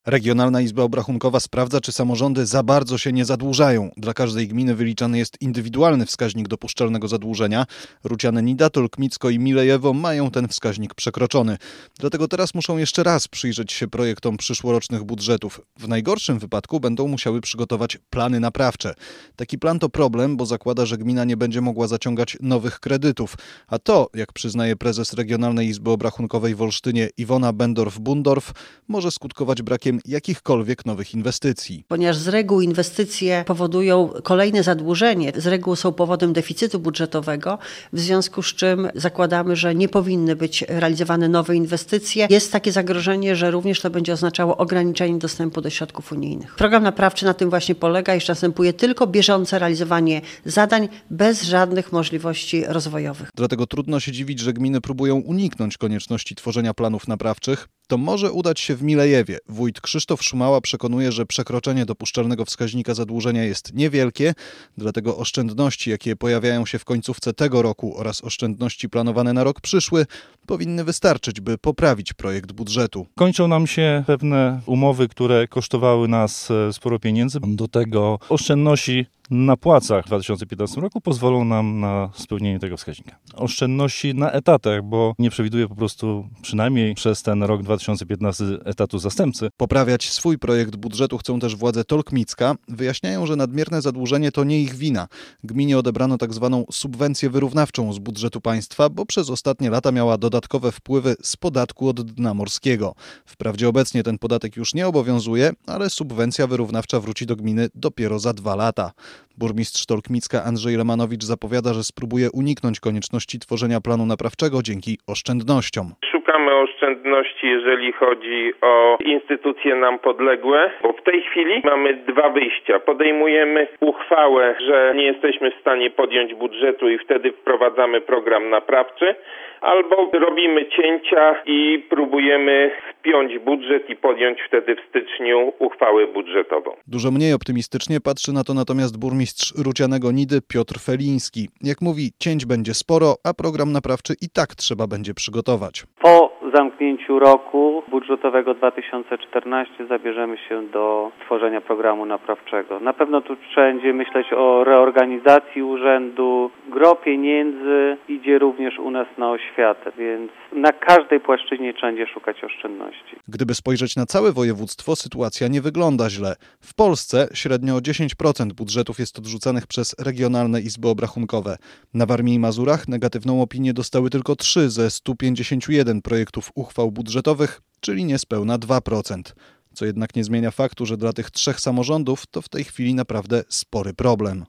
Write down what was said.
Regionalna Izba Obrachunkowa sprawdza, czy samorządy za bardzo się nie zadłużają. Dla każdej gminy wyliczany jest indywidualny wskaźnik dopuszczalnego zadłużenia. Ruciane, Nidatol, Kmicko i Milejewo mają ten wskaźnik przekroczony. Dlatego teraz muszą jeszcze raz przyjrzeć się projektom przyszłorocznych budżetów. W najgorszym wypadku będą musiały przygotować plany naprawcze. Taki plan to problem, bo zakłada, że gmina nie będzie mogła zaciągać nowych kredytów. A to, jak przyznaje prezes Regionalnej Izby Obrachunkowej w Olsztynie Iwona Bendorf-Bundorf, może skutkować brakiem jakichkolwiek nowych inwestycji. Ponieważ z reguły inwestycje powodują kolejne zadłużenie, z reguły są powodem deficytu budżetowego, w związku z czym zakładamy, że nie powinny być realizowane nowe inwestycje. Jest takie zagrożenie, że również to będzie oznaczało ograniczenie dostępu do środków unijnych. Program naprawczy na tym właśnie polega, iż następuje tylko bieżące realizowanie zadań bez żadnych możliwości rozwojowych. Dlatego trudno się dziwić, że gminy próbują uniknąć konieczności tworzenia planów naprawczych. To może udać się w Milejewie. Wójt Krzysztof Szumała przekonuje, że przekroczenie dopuszczalnego wskaźnika zadłużenia jest niewielkie, dlatego oszczędności, jakie pojawiają się w końcówce tego roku oraz oszczędności planowane na rok przyszły, powinny wystarczyć, by poprawić projekt budżetu. Kończą nam się pewne umowy, które kosztowały nas sporo pieniędzy. Do tego oszczędności na płacach w 2015 roku pozwolą nam na spełnienie tego wskaźnika. Oszczędności na etatach, bo nie przewiduję po prostu przynajmniej przez ten rok 2015 etatu zastępcy. Poprawiać swój projekt budżetu chcą też władze Tolkmicka. Wyjaśniają, że nadmierne zadłużenie to nie ich wina. Gminie odebrano tak zwaną subwencję wyrównawczą z budżetu państwa, bo przez ostatnie lata miała dodatkowe wpływy z podatku od dna morskiego. Wprawdzie obecnie ten podatek już nie obowiązuje, ale subwencja wyrównawcza wróci do gminy dopiero za 2 lata. Burmistrz Tolkmicka Andrzej Lemanowicz zapowiada, że spróbuje uniknąć konieczności tworzenia planu naprawczego dzięki oszczędnościom. Szukamy oszczędności, jeżeli chodzi o instytucje nam podległe, bo w tej chwili mamy 2 wyjścia. Podejmujemy uchwałę, że nie jesteśmy w stanie podjąć budżetu i wtedy wprowadzamy program naprawczy, albo robimy cięcia i próbujemy wpiąć budżet i podjąć wtedy w styczniu uchwałę budżetową. Dużo mniej optymistycznie patrzy na to natomiast burmistrz Rucianego Nidy Piotr Feliński. Jak mówi, cięć będzie sporo, a program naprawczy i tak trzeba będzie przygotować. Po zamknięciu roku budżetowego 2014 zabierzemy się do tworzenia programu naprawczego. Na pewno tu trzeba będzie myśleć o reorganizacji urzędu. Gro pieniędzy idzie również u nas na oświatę, więc na każdej płaszczyźnie trzeba będzie szukać oszczędności. Gdyby spojrzeć na całe województwo, sytuacja nie wygląda źle. W Polsce średnio 10% budżetów jest odrzucanych przez regionalne izby obrachunkowe. Na Warmii i Mazurach negatywną opinię dostały tylko 3 ze 151 projektów uchwał budżetowych, czyli niespełna 2%. Co jednak nie zmienia faktu, że dla tych 3 samorządów to w tej chwili naprawdę spory problem.